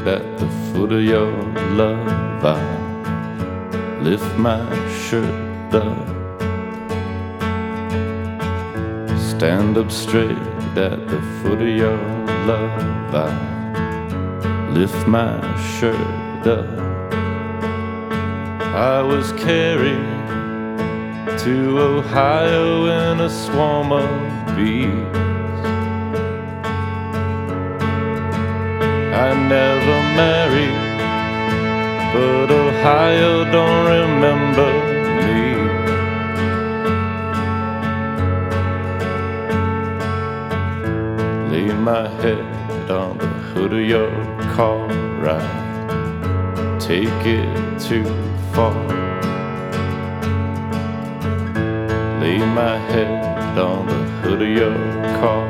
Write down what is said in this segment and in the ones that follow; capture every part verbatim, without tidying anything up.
at the foot of your love. I lift my shirt up, stand up straight at the foot of your love. I lift my shirt up. I was carried to Ohio in a swarm of bees. I never married, but Ohio don't remember me. Lay my head on the hood of your car, I take it too far. Lay my head on the hood of your car,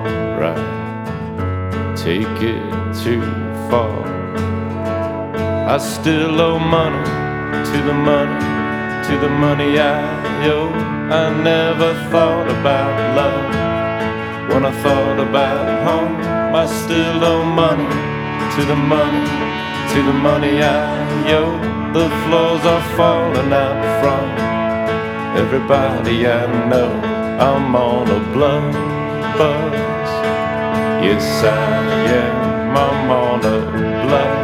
I take it too far. I still owe money to the money, to the money I owe. I never thought about love when I thought about home. I still owe money to the money, to the money I owe. The floors are falling out from everybody I know. I'm on a blood buzz. Yes, I am. I'm on a blood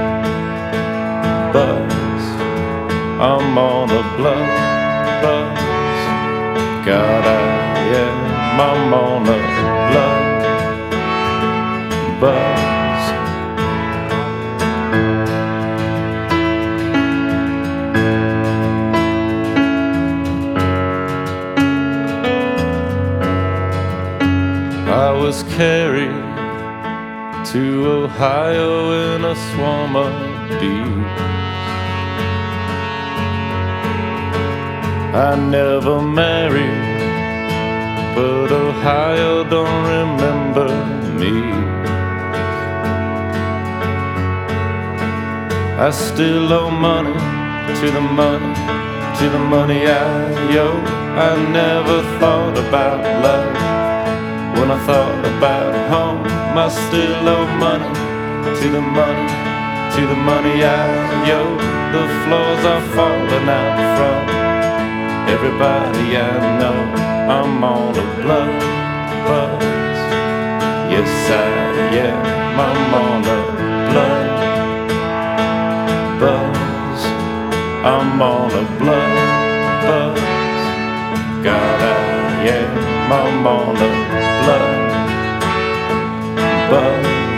buzz. I'm on a blood buzz. God, I am. I'm on a blood buzz. I was carried to Ohio in a swarm of bees. I never married, but Ohio don't remember me. I still owe money to the money, to the money I owe. I never thought about love when I thought about home. I still owe money to the money, to the money I owe. The floors are falling out from everybody I know. I'm on a blood buzz. Yes, I am. I'm on a blood buzz. I'm on a blood buzz. God, I am. I'm on a blood buzz.